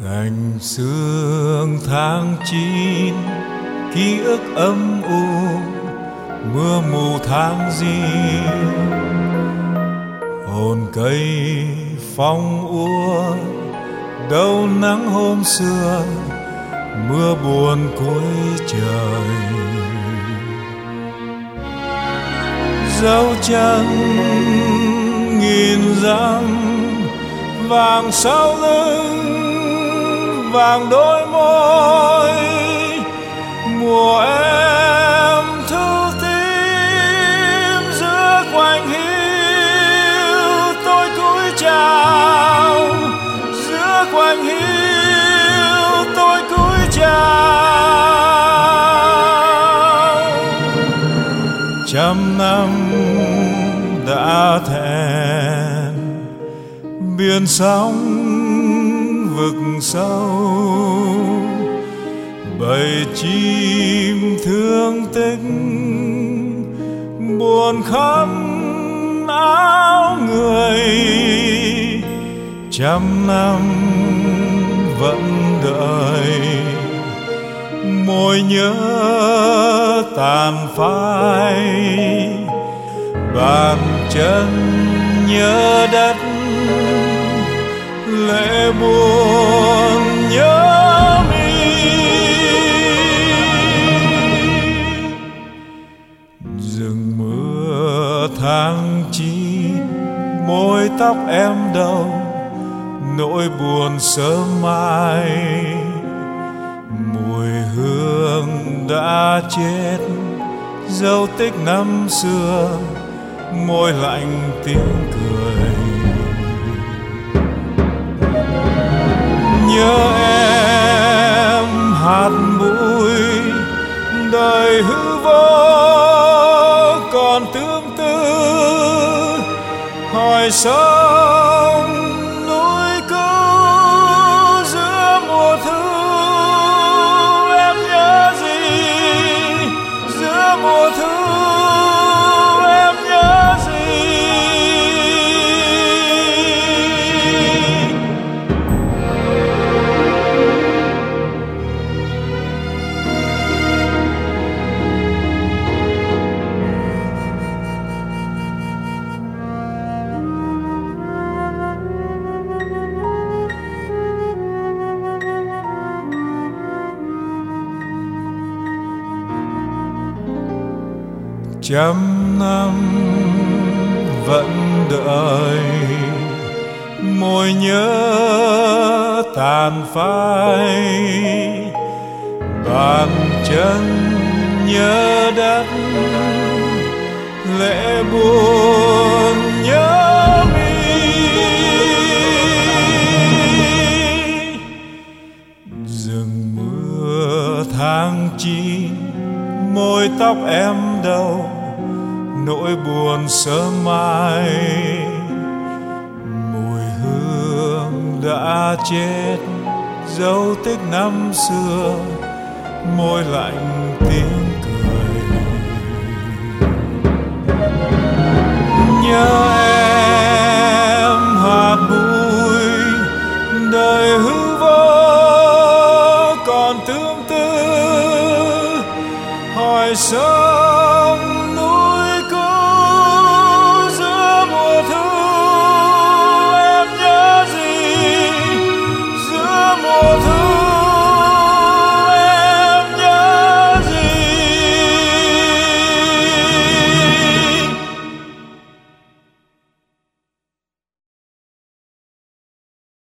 Lạnh sương tháng 9, ký ức âm u, mưa mù tháng riêng. Hồn cây phong úa, đâu nắng hôm xưa, mưa buồn cuối trời. Dấu chân nghìn dặm, vàng sau lưng, vàng đôi môi. Mùa em thu tím giữa quạnh hiu, tôi cúi chào. Giữa quạnh hiu tôi cúi chào. Trăm năm đã thẹn, biển sóng vực sâu. Bầy chim thương tích, buồn khắp áo người. Trăm năm vẫn đợi, môi nhớ tàn phai. Bàn chân nhớ đất, lệ buồn nhớ mi. Rừng mưa tháng 9, môi tóc em đâu, nỗi buồn sớm mai. Mùi hương đã chết, dấu tích năm xưa, môi lạnh tiếng cười. Nhớ em hạt bụi, đời hư vô còn tương tư. Hỏi sông núi cứu giữa mùa thu, em nhớ gì? Giữa mùa thu em nhớ gì? Trăm năm vẫn đợi, môi nhớ tàn phai. Bàn chân nhớ đất, lệ buồn nhớ mi. Rừng mưa tháng 9, môi tóc em đâu, nỗi buồn sớm mai. Mùi hương đã chết, dấu tích năm xưa, môi lạnh tiếng cười. Nhớ em hạt bụi, đời hư vô còn tương tư. Hỏi sông